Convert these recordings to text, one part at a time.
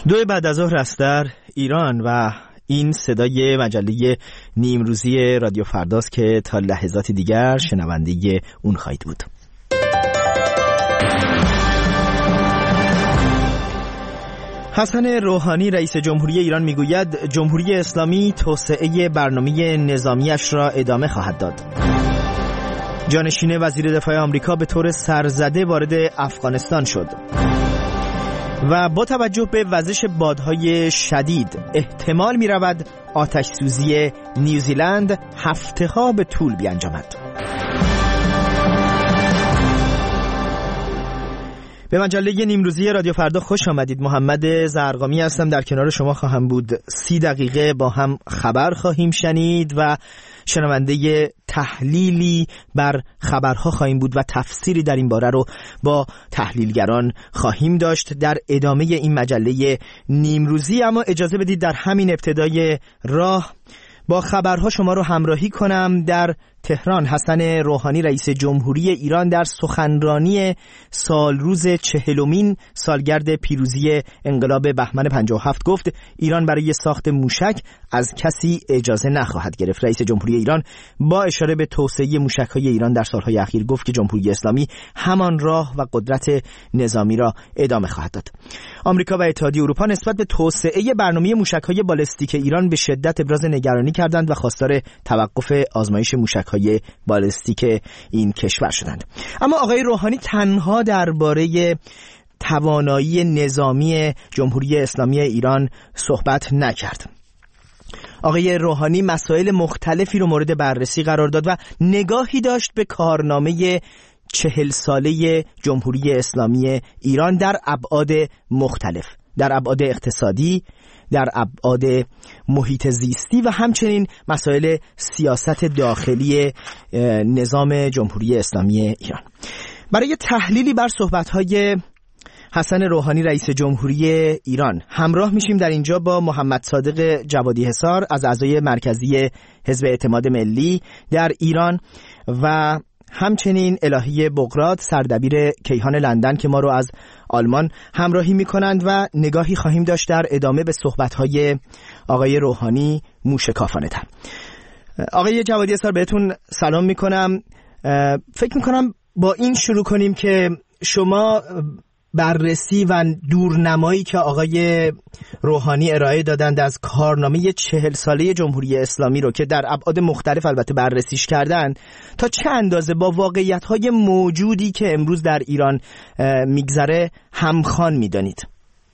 2 بعد از ظهر است در ایران و این صدای مجله نیمروزی رادیو فرداست که تا لحظات دیگر شنونده اون خواهید بود. حسن روحانی رئیس جمهوری ایران میگوید جمهوری اسلامی توسعه برنامه نظامیش را ادامه خواهد داد. جانشین وزیر دفاع آمریکا به طور سرزده وارد افغانستان شد و با توجه به وزش بادهای شدید احتمال می رود آتش سوزی نیوزیلند هفته ها به طول بیانجامد. به مجله نیمروزی رادیو فردا خوش آمدید. محمد زرقامی هستم، در کنار شما خواهم بود. 30 دقیقه با هم خبر خواهیم شنید و شنونده تحلیلی بر خبرها خواهیم بود و تفسیری در این باره رو با تحلیلگران خواهیم داشت در ادامه این مجله نیمروزی. اما اجازه بدید در همین ابتدای راه با خبرها شما رو همراهی کنم. در تهران حسن روحانی رئیس جمهوری ایران در سخنرانی سالروز 40مین سالگرد پیروزی انقلاب بهمن 57 گفت ایران برای ساخت موشک از کسی اجازه نخواهد گرفت. رئیس جمهوری ایران با اشاره به توسعه موشک‌های ایران در سالهای اخیر گفت که جمهوری اسلامی همان راه و قدرت نظامی را ادامه خواهد داد. آمریکا و اتحادیه اروپا نسبت به توسعه برنامه موشک‌های بالستیک ایران به شدت ابراز نگرانی کردند و خواستار توقف آزمایش موشک‌های بالستیک این کشور شدند. اما آقای روحانی تنها درباره توانایی نظامی جمهوری اسلامی ایران صحبت نکرد. آقای روحانی مسائل مختلفی رو مورد بررسی قرار داد و نگاهی داشت به کارنامه 40 ساله جمهوری اسلامی ایران در ابعاد مختلف، در ابعاد اقتصادی، در ابعاد محیط زیستی و همچنین مسائل سیاست داخلی نظام جمهوری اسلامی ایران. برای تحلیلی بر صحبت‌های حسن روحانی رئیس جمهوری ایران همراه میشیم در اینجا با محمد صادق جوادی حصار از اعضای مرکزی حزب اعتماد ملی در ایران و همچنین الهی بغراد سردبیر کیهان لندن که ما رو از آلمان همراهی میکنند و نگاهی خواهیم داشت در ادامه به صحبت‌های آقای روحانی موشکافانه تر. آقای جوادی حصار بهتون سلام میکنم. فکر میکنم با این شروع کنیم که شما بررسی و دورنمایی که آقای روحانی ارائه دادند از کارنامه 40 ساله جمهوری اسلامی رو که در ابعاد مختلف البته بررسیش کردن تا چه اندازه با واقعیت‌های موجودی که امروز در ایران میگذره همخوان میدانید؟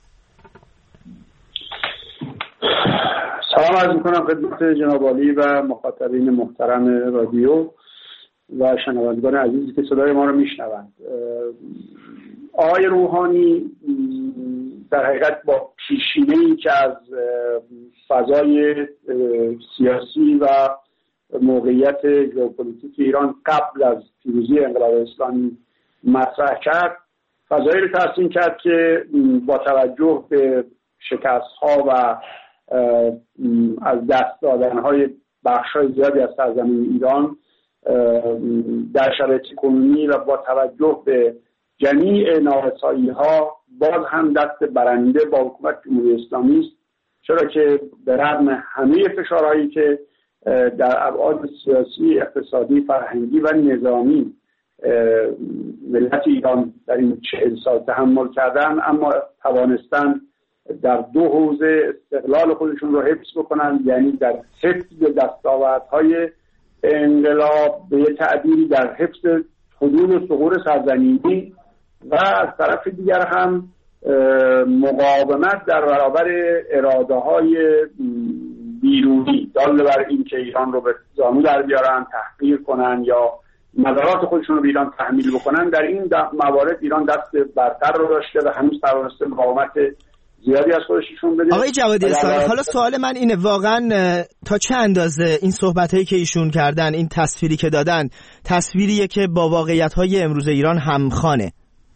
سلام عرض میکنم خدمت جناب عالی و مخاطبین محترم رادیو و شنوندگان عزیزی که صدای ما رو میشنوند. آقای روحانی در حقیقت با پیشینه‌ای که از فضای سیاسی و موقعیت ژئوپلیتیک ایران قبل از پیروزی انقلاب اسلامی مطرح کرد، فضایی رو ترسیم کرد که با توجه به شکست‌ها و از دست دادن‌های بخش‌های زیادی از سرزمین ایران در شرایط کنونی و با توجه به جمیع نارسایی‌ها باز هم دست برنده با حکومت جمهوری اسلامی است، چرا که به رغم همه فشارهایی که در ابعاد سیاسی، اقتصادی، فرهنگی و نظامی ملت ایران در این 40 سال تحمل کردن، اما توانستن در 2 حوزه استقلال خودشون رو حفظ بکنن، یعنی در حفظ دستاوردهای انقلاب به یه تعبیری در حفظ حدود و ثغور سرزمینی و از طرف دیگر هم مقاومت در برابر اراده‌های بیرونی دال بر این که ایران رو به زانو در بیارن، تحقیر کنن یا نظرات خودشون رو به ایران تحمیل بکنن. در این موارد ایران دست برتر رو داشته و هنوز توانسته مقاومت زیادی از خودش نشون بده. آقای جوادی حصار، حالا سوال من اینه، واقعا تا چه اندازه این صحبتایی که ایشون کردن، این تصویری که دادن، تصویریه که با واقعیت‌های امروز ایران همخوانه؟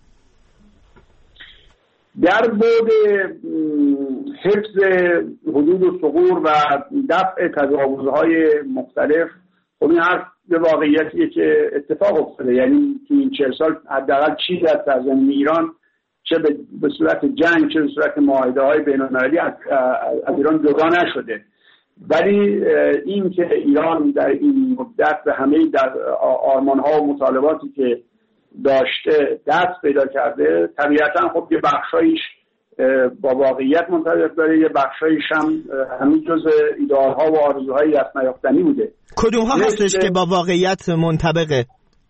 در بعد حفظ حدود و ثغور و دفع تجاوزهای مختلف، خب این حرف به واقعیتیه که اتفاق افتاده. یعنی تو این 40 سال حداقل چیزی از سرزمین ایران چه به صورت جنگ چه به صورت معاهده‌های بین‌المللی از ایران جدا نشده. ولی این که ایران در این مدت به همه در آرمان‌ها و مطالباتی که داشته دست پیدا کرده، طبیعتاً خب یه بخشایش با واقعیت منطبق داره، یه بخشایش هم همین جزء ایدئال‌ها و آرزوهای دست نیافتنی بوده. کدوم‌ها هستش که با واقعیت منطبقه؟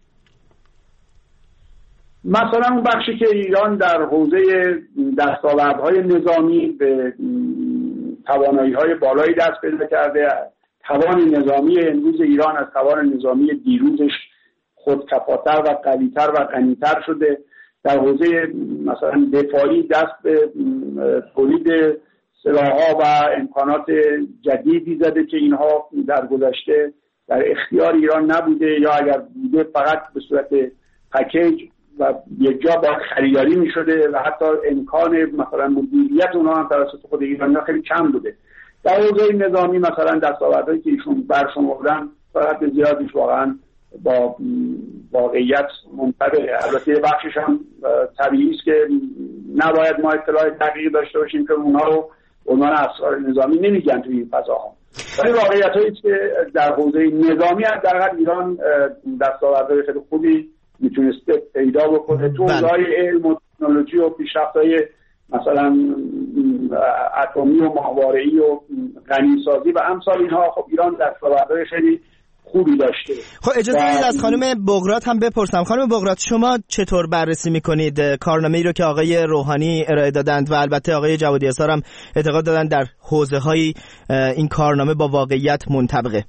مثلا اون بخشی که ایران در حوزه دستاوردهای نظامی به توانایی‌های بالایی دست پیدا کرده، توان نظامی امروز ایران از توان نظامی دیروزش خودکفاتر و قوی‌تر و غنی‌تر شده. در حوزه مثلا دفاعی دست به تولید سلاح‌ها و امکانات جدیدی زده که اینها در گذشته در اختیار ایران نبوده، یا اگر بوده فقط به صورت پکیج و یک جا با خریداری می شده و حتی امکان مثلا مدیریت اونها هم توسط خود ایرانی ها خیلی کم بوده. در حوزه نظامی مثلا دستاوردهایی که ایشون برشمردن فقط زیادیش واقعا با واقعیت منطبقه. البته بخشش هم طبیعی است که نباید ما اطلاع دقیق داشته باشیم که اونها رو عنوان اسرار نظامی نمیگن توی این فضاها. ولی واقعیتایی که در حوزه نظامی حداقل ایران دستاوردهای خیلی خوبی میتونسته پیدا بکنه. تو حوزه‌های علم و تکنولوژی و پیشرفت‌های مثلا اتمی و ماهواره‌ای و غنیسازی و امثال اینها خب ایران دستاوردهای خیلی خوبی داشته. خب اجازه بدید از خانم بقراط هم بپرسم. خانم بقراط، شما چطور بررسی میکنید کارنامه‌ای رو که آقای روحانی ارائه دادند و البته آقای جوادی اسار هم اعتقاد دادن در حوزه‌های این کارنامه با واقعیت منطبقه؟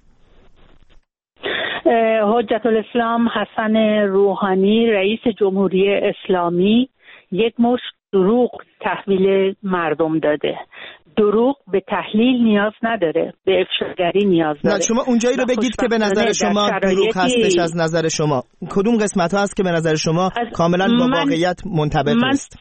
حجت الاسلام حسن روحانی رئیس جمهوری اسلامی یک مشت دروغ تحویل مردم داده. دروغ به تحلیل نیاز نداره، به افشاگری نیاز داره. نه، شما اونجایی رو بگید که به نظر شما دروغ هستش. از نظر شما کدوم قسمت ها هست که به نظر شما کاملا با واقعیت منطبق است؟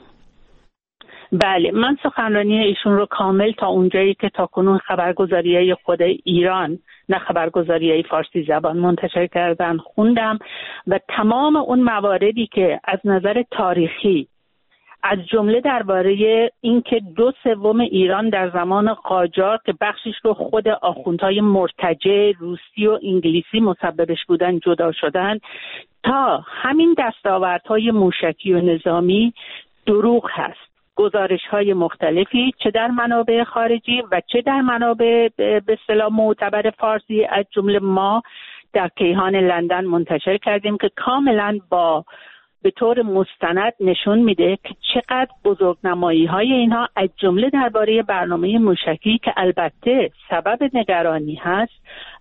بله، من سخنرانی ایشون رو کامل تا اونجایی که تاکنون خبرگزاریای خود ایران، نه خبرگزاریای فارسی زبان منتشر کردن خوندم و تمام اون مواردی که از نظر تاریخی از جمله درباره اینکه 2/3 ایران در زمان قاجار که بخشش رو خود آخوندهای مرتجع روسی و انگلیسی مسببش بودن جدا شدن، تا همین دستاوردهای موشکی و نظامی دروغ هست. گزارش‌های مختلفی چه در منابع خارجی و چه در منابع به اصطلاح معتبر فارسی از جمله ما در کیهان لندن منتشر کردیم که کاملا به طور مستند نشون میده که چقدر بزرگنمایی‌های اینها از جمله درباره برنامه موشکی که البته سبب نگرانی هست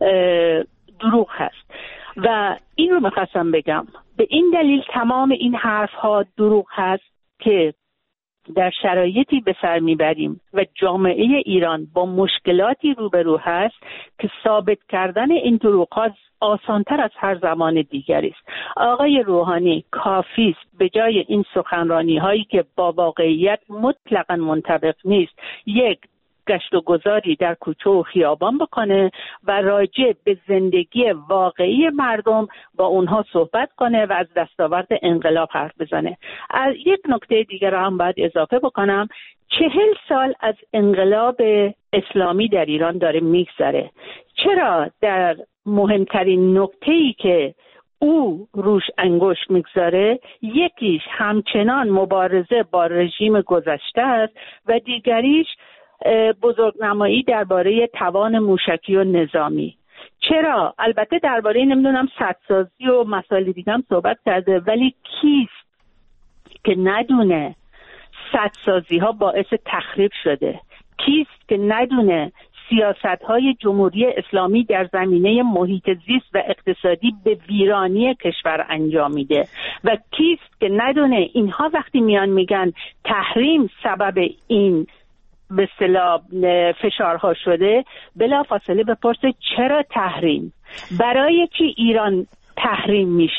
دروغ هست. و این رو می‌خواستم بگم، به این دلیل تمام این حرف‌ها دروغ هست که در شرایطی به سر میبریم و جامعه ایران با مشکلاتی روبرو هست که ثابت کردن این دروغ‌ها آسان‌تر از هر زمان دیگری است. آقای روحانی کافی است به جای این سخنرانی‌هایی که با واقعیت مطلقاً منطبق نیست، یک گشت و گذاری در کوچه و خیابان بکنه و راجع به زندگی واقعی مردم با اونها صحبت کنه و از دستاورد انقلاب حرف بزنه. از یک نکته دیگر هم باید اضافه بکنم، 40 سال از انقلاب اسلامی در ایران داره میگذره. چرا در مهمترین نکته‌ای که او روش انگشت میگذاره، یکیش همچنان مبارزه با رژیم گذشته است و دیگریش بزرگنمایی درباره توان موشکی و نظامی. چرا؟ البته درباره نمیدونم سدسازی و مسائل دیگه هم صحبت کرده، ولی کیست که ندونه سدسازی ها باعث تخریب شده؟ کیست که ندونه سیاست‌های جمهوری اسلامی در زمینه محیط زیست و اقتصادی به ویرانی کشور انجام میده؟ و کیست که ندونه اینها وقتی میان میگن تحریم سبب این به اصطلاح فشارها شده، بلافاصله بپرسه چرا تحریم؟ برای چی ایران تحریم میشه؟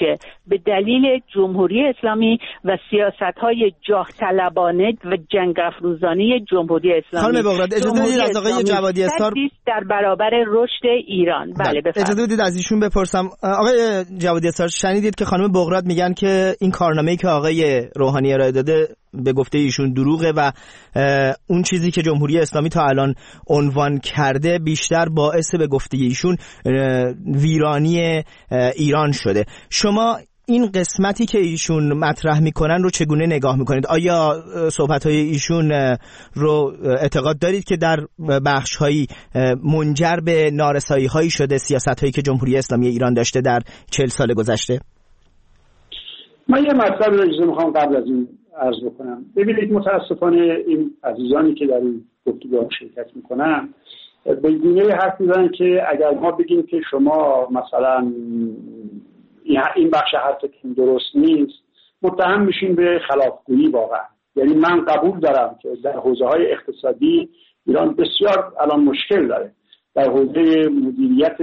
به دلیل جمهوری اسلامی و سیاست‌های جاه طلبانه و جنگ افروزانه جمهوری اسلامی. خانم بغراد اجازه بدید از آقای جوادی استار در برابر رشد ایران. بله بفرمایید. اجازه بدید از ایشون بپرسم. آقای جوادی استار شنیدید که خانم بغراد میگن که این کارنامه‌ای که آقای روحانی ارائه داده به گفته ایشون دروغه و اون چیزی که جمهوری اسلامی تا الان عنوان کرده بیشتر باعث به گفته ایشون ویرانی ایران شده. شما این قسمتی که ایشون مطرح میکنن رو چگونه نگاه میکنید؟ آیا صحبت‌های ایشون رو اعتقاد دارید که در بخش‌هایی منجر به نارسایی‌هایی شده سیاست‌هایی که جمهوری اسلامی ایران داشته در 40 سال گذشته؟ من یه مطلب رو اجازه میخوام قبل از این عرض بکنم. ببینید متاسفانه این عزیزانی که در این گفتگوها شرکت میکنن به گونه حرف میزنن که اگر ما بگیم که شما مثلا این بخش حرفتون درست نیست متهم میشین به خلافگویی. واقعا یعنی من قبول دارم که در حوزه‌های اقتصادی ایران بسیار الان مشکل داره، در حوزه مدیریت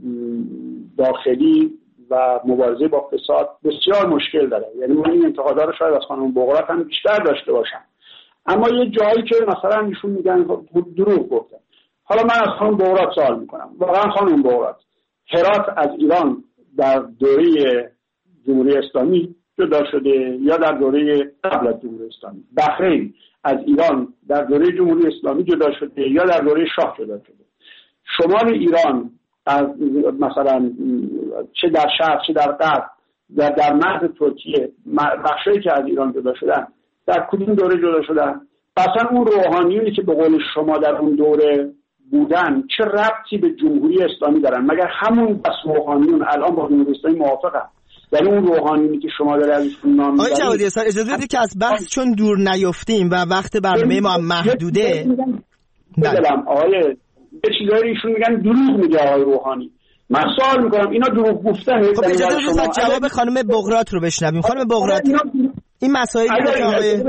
داخلی و مبارزه با فساد بسیار مشکل داره. یعنی من این انتقادا رو شاید از خانم بغرات هم بیشتر داشته باشم، اما یه جایی که مثلا ایشون میگن دروغ گفتن. حالا من از خانم بغرات سوال میکنم، واقعا خانم بغرات هرات از ایران در دوره جمهوری اسلامی جدا شده یا در دوره قبل از جمهوری اسلامی؟ بحرین از ایران در دوره جمهوری اسلامی جدا شده یا در دوره شاه جدا شده؟ شمال ایران از مثلا چه در شرق چه در غرب در مرز ترکیه بخشایی که از ایران جدا شدن در کدوم دوره جدا شدن؟ اصلا اون روحانیونی که به قول شما در اون دوره بودن چه ربطی به جمهوری اسلامی دارن؟ مگر همون بس روحانیون الان با جمهوری اسلامی موافقن؟ یعنی اون روحانیونی که شما داره ازشون نام میبرید. آقای جوادی استار اجازه بدید که از بحث چون دور نیفتیم و وقت برنامه ما محدوده بدلم آقای یه چیزایی ایشون میگن دروغ میگه آقای روحانی. من سوال میکنم اینا دروغ گفتن؟ خب اجازه بدید جواب خانم بغرات رو بشنویم. خانم بغرات این مسائلی که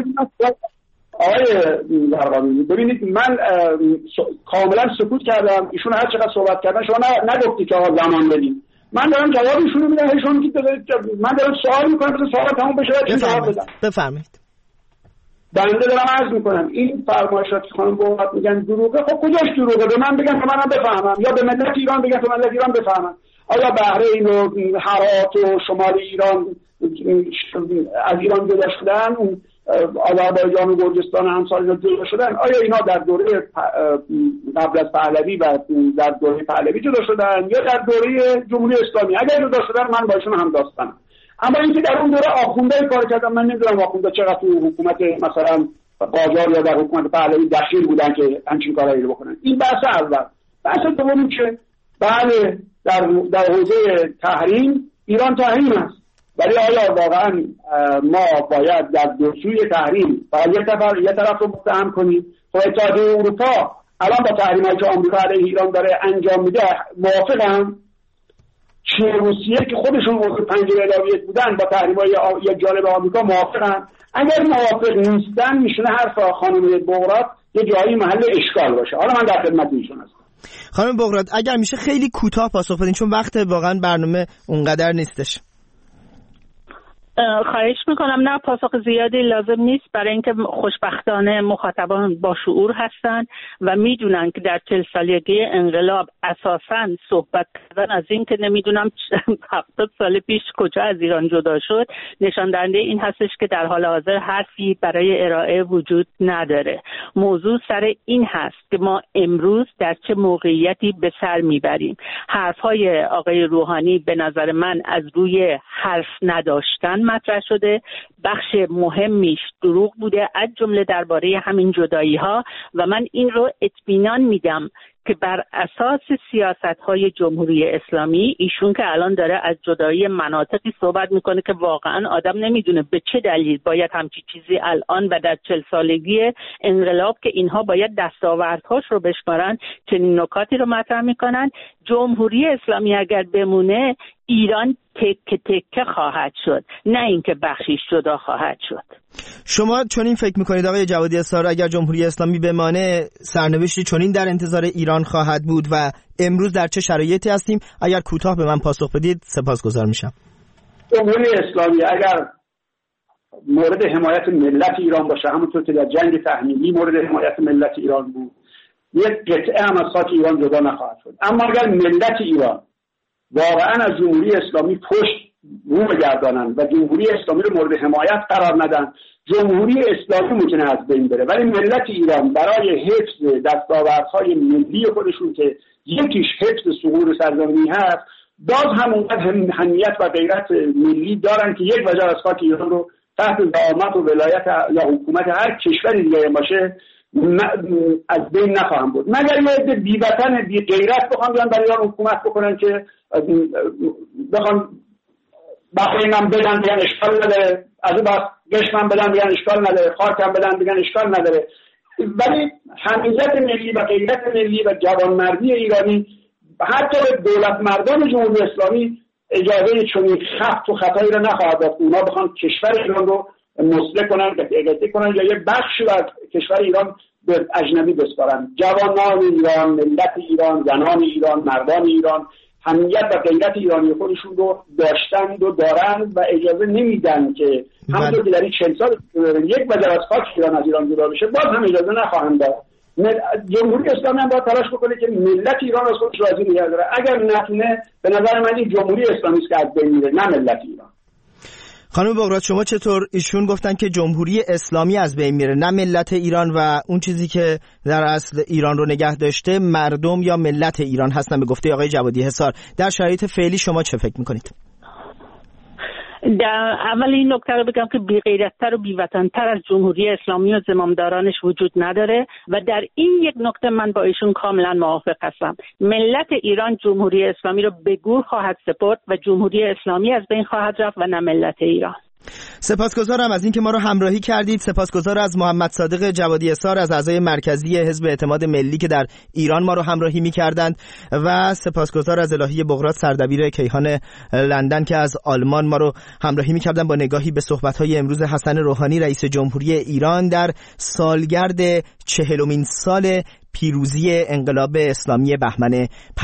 آقای زرقامی ببینید من کاملا سکوت کردم، ایشون هر چقدر صحبت کردن شما نگفتی که آقا زمان بدیم. من دارم جواب ایشون رو میدم، ایشون من دارم سوال میکنم که سوال تموم بشه بعد جواب بدم. بفرمایید. بنده دارم عرض میکنم این فرمایشات که خانم بغرات میگن دروغه، خب کجاش دروغه؟ به من بگن که منم بفهمم، یا به ملت ایران بگن که ملت ایران بفهمن. آیا بحرین و هرات و شمال ایران از ایران جدا شدن؟ آذربایجان و گرجستان و همسال اینا جدا شدن؟ آیا اینا در دوره قبل از پهلوی و در دوره پهلوی جدا شدن یا در دوره جمهوری اسلامی؟ اگر جدا شدن من با ایشون هم داستانم. اما اینکه در اون دوره آخوندهای کار کردن، من نمیدونم آخوندا چقدر تو حکومت مثلا قاجار یا در حکومت پهلوی دخیل بودن که همچین کارایی رو بکنن. این بحث اول. بحث دومی که بله در حوزه تحریم ایران تحریم است، ولی آیا واقعا ما باید در دو سوی تحریم باید یه طرف رو متهم کنیم؟ خب اتحادیه اروپا الان با تحریمایی که آمریکا علیه ایران داره انجام میده موافقن؟ چین و روسیه که خودشون عضو پنجره الهیات بودن با تحریمای یا جانب آمریکا موافقن؟ اگر موافق نیستن میشونه حرف خانم بغرات یه جایی محل اشکال باشه. حالا من در خدمت ایشون هستم. خانم بغرات اگر میشه خیلی کوتاه پاسخ بدین چون وقت واقعا برنامه اونقدر نیستش. خواهش میکنم. نه پاسخ زیادی لازم نیست، برای اینکه خوشبختانه مخاطبان با شعور هستن و میدونن که در 40 سالگی انقلاب اساساً صحبت کردن از این که نمیدونم 70 سال پیش کجا از ایران جدا شد نشان دهنده این هستش که در حال حاضر حرفی برای ارائه وجود نداره. موضوع سر این هست که ما امروز در چه موقعیتی به سر میبریم. حرفهای آقای روحانی به نظر من از روی حرف نداشتن مطرح شده، بخش مهمیش دروغ بوده، از جمله درباره همین جدایی ها، و من این رو اطمینان میدم که بر اساس سیاست‌های جمهوری اسلامی ایشون که الان داره از جدایی مناطقی صحبت میکنه که واقعا آدم نمیدونه به چه دلیل باید همچی چیزی الان و در 40 سالگی انقلاب که اینها باید دستاوردهاش رو بشمارن چنین نکاتی رو مطرح میکنن. جمهوری اسلامی اگر بمونه ایران تکه تکه خواهد شد، نه اینکه بخشیش جدا خواهد شد. شما چنین فکر میکنید آقای جوادی استار اگر جمهوری اسلامی بمانه سرنوشتی چنین در انتظار ایران خواهد بود و امروز در چه شرایطی هستیم؟ اگر کوتاه به من پاسخ بدید سپاسگزار میشم. جمهوری اسلامی اگر مورد حمایت ملت ایران باشه، همونطور که در جنگ تحمیلی مورد حمایت ملت ایران بود، یک قطعه هم از خاک ایران جدا نخواهد شد. اما اگر ملت ایران واقعا از جمهوری اسلامی پشت رو بگردانند و جمهوری اسلامی رو مورد حمایت قرار ندن، جمهوری اسلامی ممکنه از بین بره، ولی ملت ایران برای حفظ دستاوردهای ملی خودشون که یکیش حفظ ثغور سرزمینی هست، باز هم اونقدر همیت و غیرت ملی دارن که یک وجه از خاک ایران رو تحت زعامت و ولایت یا حکومت هر کشوری دیگه باشه از بین نخواهم بود، مگر یه عده بی‌وطن بی غیرت بخوام بیان برای ایران حکومت بکنن که بخوام بخوام بدن بیان اشکال نداره، از اون وقت گشمم بدن بیان اشکال نداره، خاکم بدن بیان اشکال نداره. ولی همیت ملی و غیرت ملی و جوانمردی ایرانی حتی به دولت مردان جمهوری اسلامی اجازه چنین خفت و خطایی را نخواهد داد. اونا بخوان کشور ایران رو مسلح کنن، اگزی کنن یا یه بخشی از کشور ایران به اجنبی بسپارن. جوانان ایران، ملت ایران، زنان ایران، مردان ایران همیت و غیرت ایرانی خودشون رو داشتند و دارند و اجازه نمیدن که همونطور که در این 40 سال یک وجه از خاک ایران از ایران جدا بشه، باز هم اجازه نخواهند داد. جمهوری اسلامی هم باید تلاش بکنه که ملت ایران از خودش راضی نگه داره. اگر نتونه، به نظر من این جمهوری اسلامی است که از بین میره، نه ملت ایران. خانم بقراط شما چطور؟ ایشون گفتن که جمهوری اسلامی از بین میره، نه ملت ایران، و اون چیزی که در اصل ایران رو نگه داشته مردم یا ملت ایران هستن، به گفته آقای جوادی حصار. در شرایط فعلی شما چه فکر میکنید؟ در اول این نکته رو بگم که بی‌غیرت‌تر و بی‌وطن‌تر از جمهوری اسلامی و زمامدارانش وجود نداره و در این یک نکته من با ایشون کاملا موافق هستم. ملت ایران جمهوری اسلامی رو به گور خواهد سپرد و جمهوری اسلامی از بین خواهد رفت و نه ملت ایران. سپاسگزارم از اینکه ما رو همراهی کردید. سپاسگزار از محمد صادق جوادی حصار از اعضای مرکزی حزب اعتماد ملی که در ایران ما رو همراهی می‌کردند و سپاسگزار از الهی بقراط سردبیر کیهان لندن که از آلمان ما رو همراهی می‌کردن با نگاهی به صحبت‌های امروز حسن روحانی رئیس جمهوری ایران در سالگرد 40مین سال پیروزی انقلاب اسلامی بهمن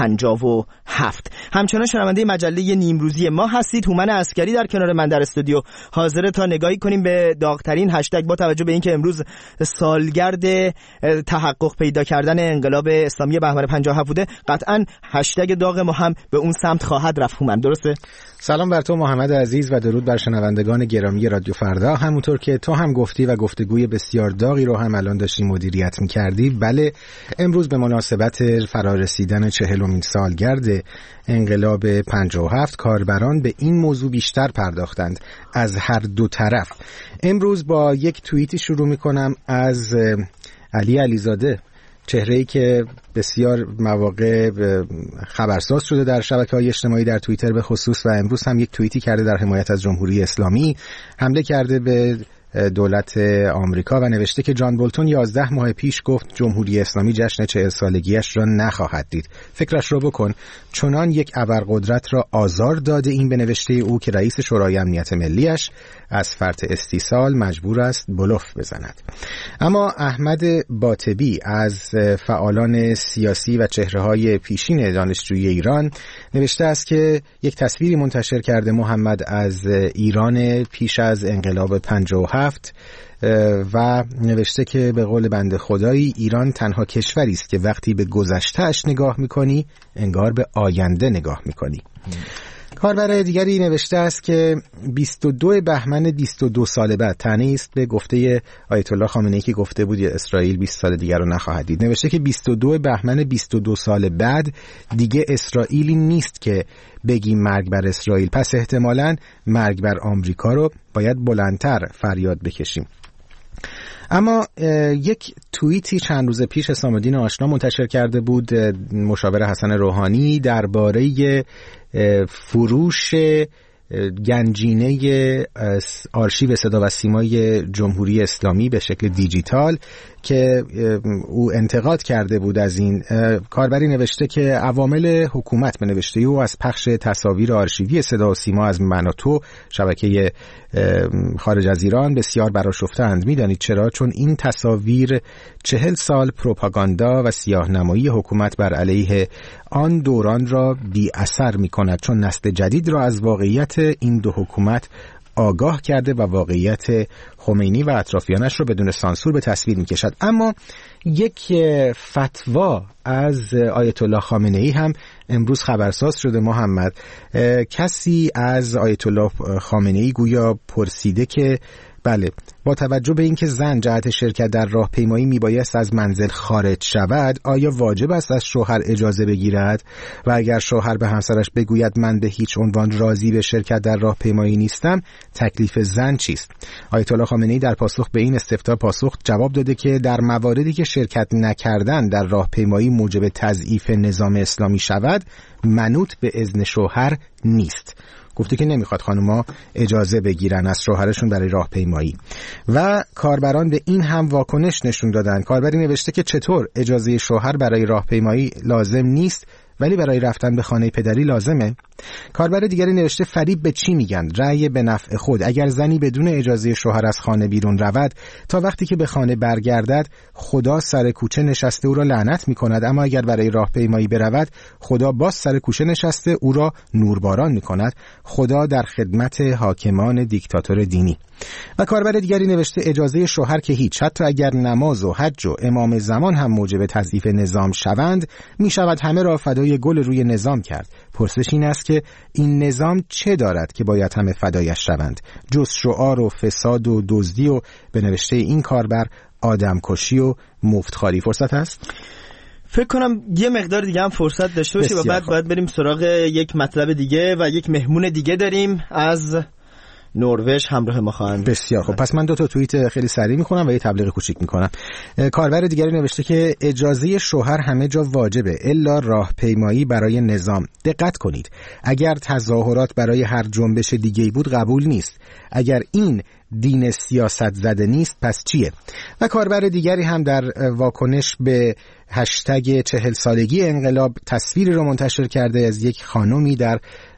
57. همچنان شنونده مجله نیمروزی ما هستید. هومن عسکری در کنار من در استودیو حاضر تا نگاهی کنیم به داغ‌ترین هشتگ با توجه به اینکه امروز سالگرد تحقق پیدا کردن انقلاب اسلامی بهمن 57 بوده. قطعاً هشتگ داغ ما هم به اون سمت خواهد رفت. هومن درسته؟ سلام بر تو محمد عزیز و درود بر شنوندگان گرامی رادیو فردا. همونطور که تو هم گفتی و گفتگوی بسیار داغی رو هم الان داشتی مدیریت می‌کردی، بله امروز به مناسبت فرارسیدن 40مین سالگرد انقلاب 57 کاربران به این موضوع بیشتر پرداختند از هر دو طرف. امروز با یک توییتی شروع می‌کنم از علی علیزاده، چهره‌ای که بسیار مواقع خبرساز شده در شبکه‌های اجتماعی، در توییتر به خصوص، و امروز هم یک توییتی کرده در حمایت از جمهوری اسلامی، حمله کرده به دولت آمریکا و نوشته که جان بولتون 11 ماه پیش گفت جمهوری اسلامی جشن 40 سالگیش را نخواهد دید. فکرش رو بکن، چنان یک ابرقدرت را آزار داده این به نوشته او که رئیس شورای امنیت ملیش از فرط استیصال مجبور است بلوف بزند. اما احمد باطبی از فعالان سیاسی و چهره‌های پیشین دانشجویی ایران نوشته است که یک تصویری منتشر کرده محمد از ایران پیش از انقلاب 57 و نوشته که به قول بنده خدایی ایران تنها کشوری است که وقتی به گذشته‌اش نگاه می‌کنی انگار به آینده نگاه می‌کنی. کاربر دیگری نوشته است که 22 بهمن 22 سال بعد، طعنه‌ای است به گفته آیت الله خامنه‌ای که گفته بود اسرائیل 20 سال دیگر رو نخواهد دید. نوشته که 22 بهمن 22 سال بعد دیگه اسرائیلی نیست که بگیم مرگ بر اسرائیل، پس احتمالاً مرگ بر آمریکا رو باید بلندتر فریاد بکشیم. اما یک توییتی چند روز پیش حسام الدین آشنا منتشر کرده بود مشاور حسن روحانی درباره فروش گنجینه آرشیو صدا و سیمای جمهوری اسلامی به شکل دیجیتال که او انتقاد کرده بود از این. کاربری نوشته که عوامل حکومت به نوشته او از پخش تصاویر آرشیوی صدا و سیما از مناتو شبکه خارج از ایران بسیار برآشفته‌اند. میدانید چرا؟ چون این تصاویر 40 سال پروپاگاندا و سیاه‌نمایی حکومت بر علیه آن دوران را بی اثر می کند، چون نسل جدید را از واقعیت خطرات این دو حکومت آگاه کرده و واقعیت خمینی و اطرافیانش رو بدون سانسور به تصویر می‌کشد. اما یک فتوا از آیت الله خامنه‌ای هم امروز خبرساز شده. محمد، کسی از آیت الله خامنه‌ای گویا پرسیده که بله، با توجه به اینکه زن جهت شرکت در راهپیمایی میبایست از منزل خارج شود، آیا واجب است از شوهر اجازه بگیرد؟ و اگر شوهر به همسرش بگوید من به هیچ عنوان راضی به شرکت در راهپیمایی نیستم، تکلیف زن چیست؟ آیت الله خامنه‌ای در پاسخ به این استفتاء جواب داده که در مواردی که شرکت نکردن در راهپیمایی موجب تضعیف نظام اسلامی شود، منوط به اذن شوهر نیست. گفته که نمیخواد خانوما اجازه بگیرن از شوهرشون برای راهپیمایی. و کاربران به این هم واکنش نشون دادن. کاربری نوشته که چطور اجازه شوهر برای راهپیمایی لازم نیست ولی برای رفتن به خانه پدری لازمه؟ کاربر دیگری نوشته فریب به چی میگن؟ رأی به نفع خود. اگر زنی بدون اجازه شوهر از خانه بیرون رود، تا وقتی که به خانه برگردد خدا سر کوچه نشسته او را لعنت میکند، اما اگر برای راهپیمایی برود، خدا باز سر کوچه نشسته او را نورباران میکند. خدا در خدمت حاکمان دیکتاتور دینی. و کاربر دیگری نوشته اجازه شوهر که هیچ، حتی اگر نماز و حج و امام زمان هم موجب تضعیف نظام شوند، می شود همه را فدای گل روی نظام کرد. پرسش این است که این نظام چه دارد که باید همه فدایش شوند؟ جز شعار و فساد و دزدی و به نوشته این کاربر آدمکشی و مفتخواری. فرصت هست؟ فکر کنم یه مقدار دیگه هم فرصت داشته باشی و بعد باید بریم سراغ یک مطلب دیگه و یک مهمون دیگه داریم از نروژ همراه ما خواهند. بسیار خب، پس من 2 تا توییت خیلی سریع میکنم و یه تبلیغ کوچیک میکنم. کاربر دیگری نوشته که اجازه شوهر همه جا واجبه الا راهپیمایی برای نظام. دقت کنید، اگر تظاهرات برای هر جنبش دیگه‌ای بود قبول نیست. اگر این دین سیاست زده نیست پس چیه؟ و کاربر دیگری هم در واکنش به هشتگ 40 سالگی انقلاب تصویری رو منتشر کرده از یک خانومی در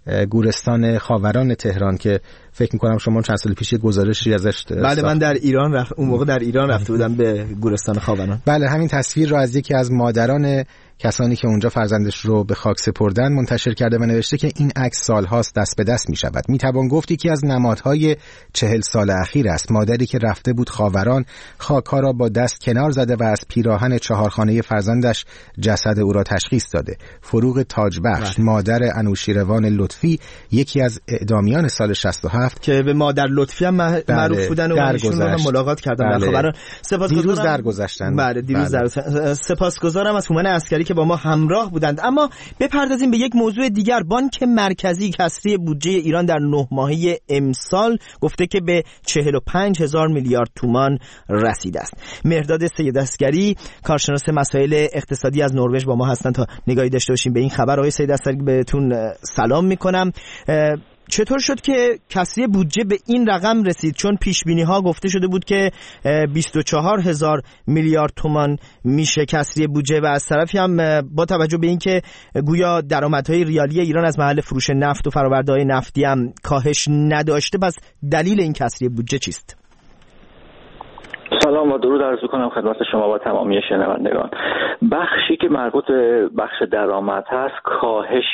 گورستان خاوران تهران که فکر می‌کنم شما چند سال پیش گزارشی ازش بله، من در ایران اون موقع در ایران رفته بودم به گورستان خاوران. بله، همین تصویر رو از یکی از مادران کسانی که اونجا فرزندش رو به خاک سپردن منتشر کرده و نوشته که این عکس سالهاست دست به دست می شود. می توان گفت یکی از نمادهای 40 سال اخیر است. مادری که رفته بود خاوران، خاک‌ها را با دست کنار زده و از پیراهن 4 خانه فرزندش جسد او را تشخیص داده. فروغ تاجبخش، مادر انوشیروان لطفی، یکی از اعدامیان سال 67 که به مادر لطفی هم معروف بودن و ایشون رو ملاقات کردم در خاوران. دیروز درگذشتن. بله، دیروز سپاسگزارم از هومن عسکری که با ما همراه بودند. اما بپردازیم به یک موضوع دیگر. بانک مرکزی کسری بودجه ایران در 9 ماهه امسال گفته که به 45,000 میلیارد تومان رسیده است. مهرداد سیداصغری، کارشناس مسائل اقتصادی از نروژ با ما هستند تا نگاهی داشته باشیم به این خبر. آقای سیداصغری، بهتون سلام میکنم. چطور شد که کسری بودجه به این رقم رسید؟ چون پیش بینی ها گفته شده بود که 24,000 میلیارد تومان میشه کسری بودجه و از طرفی هم با توجه به اینکه گویا درآمدهای ریالی ایران از محل فروش نفت و فرآورده‌های نفتی هم کاهش نداشته، پس دلیل این کسری بودجه چیست؟ سلام و درود عرض می‌کنم خدمت شما و تمامی شنوندگان. بخشی که مربوط به بخش درآمد هست، کاهش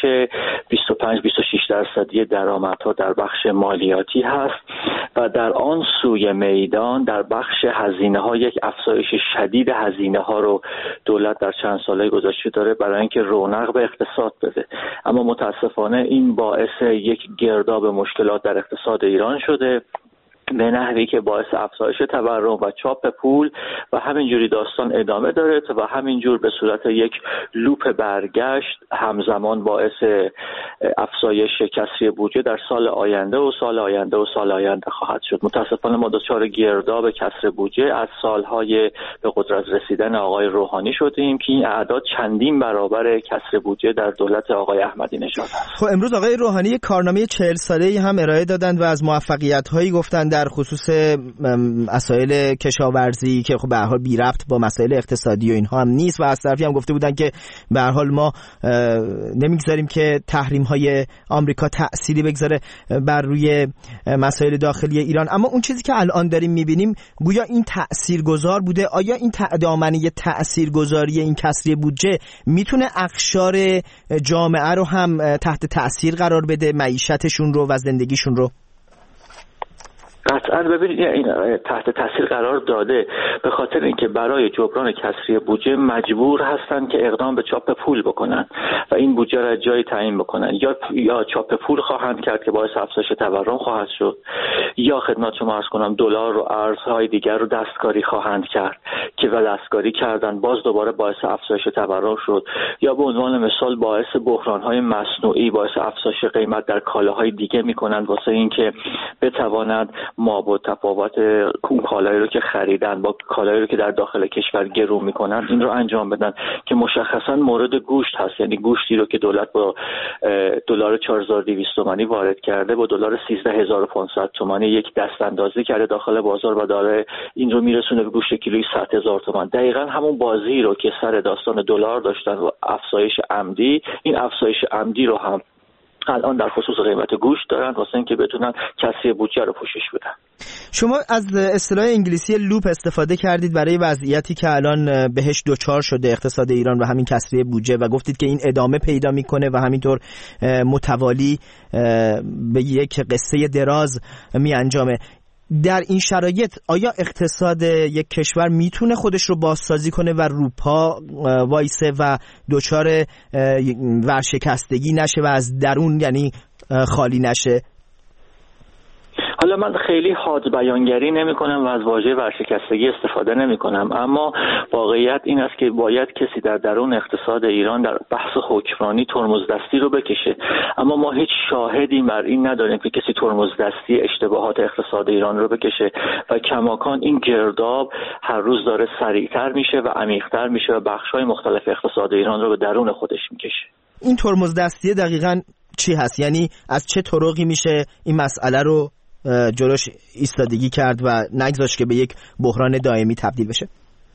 25-26% درآمدها در بخش مالیاتی هست و در آن سوی میدان در بخش هزینه‌ها یک افزایش شدید هزینه‌ها رو دولت در چند ساله گذشته داره برای اینکه رونق به اقتصاد بده. اما متاسفانه این باعث یک گرداب مشکلات در اقتصاد ایران شده، به نحوی که باعث افزایش تورم و چاپ پول و همینجوری داستان ادامه داره و همینجور به صورت یک لوپ برگشت همزمان باعث افزایش کسری بودجه در سال آینده و سال آینده و سال آینده خواهد شد. متاسفانه ما دچار گرداب کسر بودجه از سالهای به قدرت رسیدن آقای روحانی شدیم که این اعداد چندین برابر کسر بودجه در دولت آقای احمدی نژاد است. خب امروز آقای روحانی کارنامه 40 ساله‌ای هم ارائه دادند و از موفقیت‌هایی گفتند در در خصوص مسائل کشاورزی که خب به هر حال بی ربط با مسائل اقتصادی و اینها هم نیست و از طرفی هم گفته بودن که به هر حال ما نمیگذاریم که تحریم‌های آمریکا تأثیری بگذاره بر روی مسائل داخلی ایران. اما اون چیزی که الان داریم می‌بینیم گویا این تأثیرگذار بوده. آیا این دامنه تأثیرگذاری این کسری بودجه میتونه اقشار جامعه رو هم تحت تأثیر قرار بده، معیشتشون رو و زندگیشون رو؟ قطعا ببینید این تحت تاثیر قرار داده به خاطر اینکه برای جبران کسری بودجه مجبور هستن که اقدام به چاپ پول بکنن و این بودجه را جای تعیین بکنن، یا چاپ پول خواهند کرد که باعث افزایش تورم خواهد شد، یا خدمت شما عرض کنم دلار و ارزهای دیگر رو دستکاری خواهند کرد که و دستکاری کردن باز دوباره باعث افزایش تورم شد، یا به عنوان مثال باعث بحران‌های مصنوعی، باعث افزایش قیمت در کالاهای دیگه میکنن واسه اینکه بتوانند ما تفاوت کالایی رو که خریدن با کالایی رو که در داخل کشور گرون میکنن این رو انجام بدن که مشخصا مورد گوشت هست. یعنی گوشتی رو که دولت با دلار 4200 تومانی وارد کرده با دلار 13500 تومانی یک دست اندازی کرده داخل بازار و داره این رو میرسونه به گوشت کیلویی 100000 تومان. دقیقاً همون بازی رو که سر داستان دلار داشتن و افزایش عمدی، این افزایش عمدی رو هم الان در خصوص قیمت گوشت دارن واسه اینکه بتونن کسری بودجه رو پوشش بدن. شما از اصطلاح انگلیسی لوپ استفاده کردید برای وضعیتی که الان بهش دوچار شده اقتصاد ایران و همین کسری بودجه و گفتید که این ادامه پیدا میکنه و همینطور متوالی به یک قصه دراز می انجامه. در این شرایط آیا اقتصاد یک کشور میتونه خودش رو بازسازی کنه و روپا وایسه و دچار ورشکستگی نشه و از درون یعنی خالی نشه؟ حالا من خیلی حاد بیانگری نمی کنم و از واژه ورشکستگی استفاده نمی کنم، اما واقعیت این است که باید کسی در درون اقتصاد ایران در بحث حکمرانی ترمز دستی رو بکشه، اما ما هیچ شاهدی بر این نداریم که کسی ترمز دستی اشتباهات اقتصاد ایران رو بکشه و کماکان این گرداب هر روز داره سریعتر میشه و عمیق‌تر میشه و بخش‌های مختلف اقتصاد ایران رو به درون خودش میکشه. این ترمز دستی دقیقاً چی هست؟ یعنی از چه طرقی میشه این مسئله رو جلوش ایستادگی کرد و نگذاشت که به یک بحران دائمی تبدیل بشه؟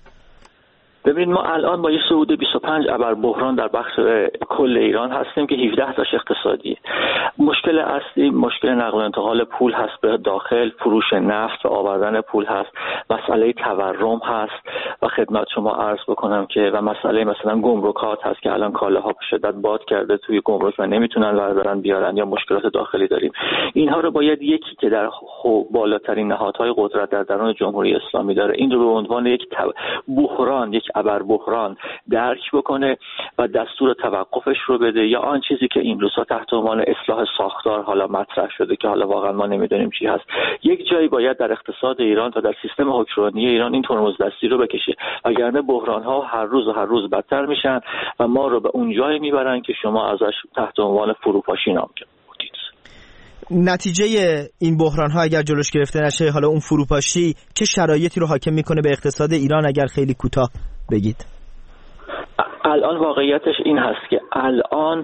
ببین ما الان با یه صعود 25 ابر بحران در بخش کل ایران هستیم که 17 تاش اقتصادیه. مشکل اصلی مشکل نقل و انتقال پول هست به داخل، فروش نفت و آوردن پول هست، مسئله تورم هست و خدمت شما عرض بکنم که و مسئله مثلا گمرکات هست که الان کالاها به شدت باد کرده توی گمرک و نمیتونن بردارن بیارن یا مشکلات داخلی داریم. اینها رو باید یکی که در بالاترین نهادهای قدرت در درون جمهوری اسلامی داره این رو به عنوان یک بحران، یک ابر بحران درک بکنه و دستور توقفش رو بده، یا آن چیزی که این روزها تحت عنوان اصلاح ساختار حالا مطرح شده که حالا واقعا ما نمیدونیم چی هست، یک جایی باید در اقتصاد ایران و در سیستم حکمرانی ایران این ترمز دستی رو بکشه، وگرنه بحران ها هر روز بدتر میشن و ما رو به اون جایی میبرن که شما ازش تحت عنوان فروپاشی نام بودید. نتیجه این بحران ها اگر جلوش گرفته نشه، حالا اون فروپاشی چه شرایطی رو حاکم میکنه به اقتصاد ایران اگر خیلی کوتاه بگید؟ الان واقعیتش این هست که الان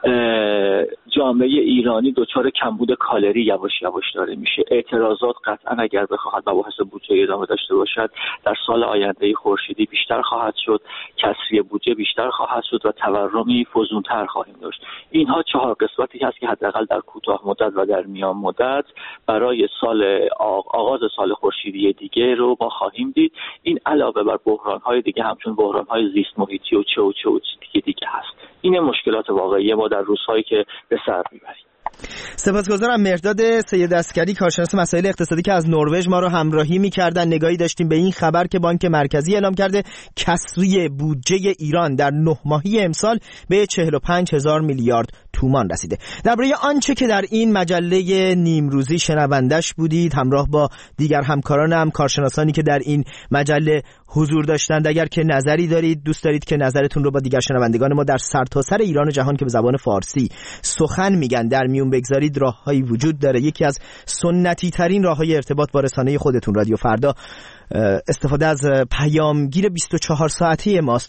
جامعه ایرانی دچار کمبود کالری یواش یواش داره میشه. اعتراضات قطعا اگر بخواهد مباحث بودجه ادامه داشته باشد در سال آینده خورشیدی بیشتر خواهد شد، کسری بودجه بیشتر خواهد شد و تورمی فزونتر خواهیم داشت. اینها 4 قسمتی هست که حداقل در کوتاه مدت و در میان مدت برای آغاز سال خورشیدی دیگه رو ما خواهیم دید. این علاوه بر بحران‌های دیگه همچون بحران‌های زیست محیطی و چه دیگه هست. این مشکلات واقعی ما در روزهایی که به سر میبریم. سپاسگزارم. مهرداد سید عسکری، کارشناس مسائل اقتصادی که از نروژ ما رو همراهی می‌کردن. نگاهی داشتیم به این خبر که بانک مرکزی اعلام کرده کسری بودجه ایران در 9 ماهی امسال به 45000 میلیارد تومان رسیده. درباره آنچه که در این مجله نیمروزی شنوندش بودید همراه با دیگر همکارانم کارشناسانی که در این مجله حضور داشتند، اگر که نظری دارید، دوست دارید که نظرتون رو با دیگر شنوندگان ما در سرتاسر ایران و جهان که به زبان فارسی سخن میگن در میون بگذارید، راههایی وجود داره. یکی از سنتی ترین راههای ارتباط با رسانه خودتون رادیو فردا استفاده از پیامگیر 24 ساعته ماست.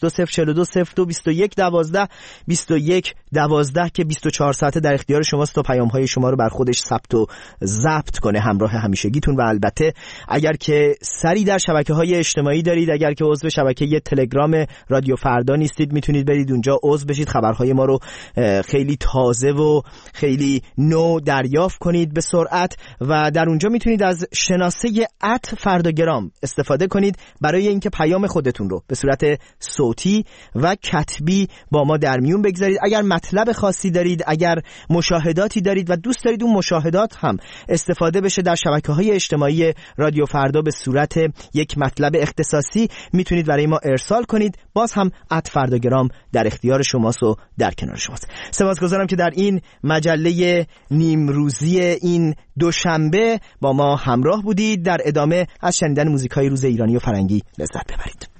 2042022112 که 24 ساعته در اختیار شماست تا پیام‌های شما رو بر خودش ثبت و ضبط کنه، همراه همیشگیتون. و البته اگر که سری در شبکه‌های اجتماعی دارید، اگر که عضو شبکه تلگرام رادیو فردا نیستید، میتونید برید اونجا عضو بشید، خبرهای ما رو خیلی تازه و خیلی نو دریافت کنید به سرعت و در اونجا میتونید از شناسه @فرداگرام استفاده کنید برای اینکه پیام خودتون رو به صورت صوتی و کتبی با ما در میون بگذارید. اگر مطلب خاصی دارید، اگر مشاهداتی دارید و دوست دارید اون مشاهدات هم استفاده بشه در شبکه‌های اجتماعی رادیو فردا به صورت یک مطلب اختصاصی، میتونید برای ما ارسال کنید. باز هم @فرداگرام در اختیار شماست و در کنار شماست. سپاسگزارم که در این مجله نیمروزی این دوشنبه با ما همراه بودید. در ادامه از شنیدن موزیکای روز ایرانی و فرنگی لذت ببرید.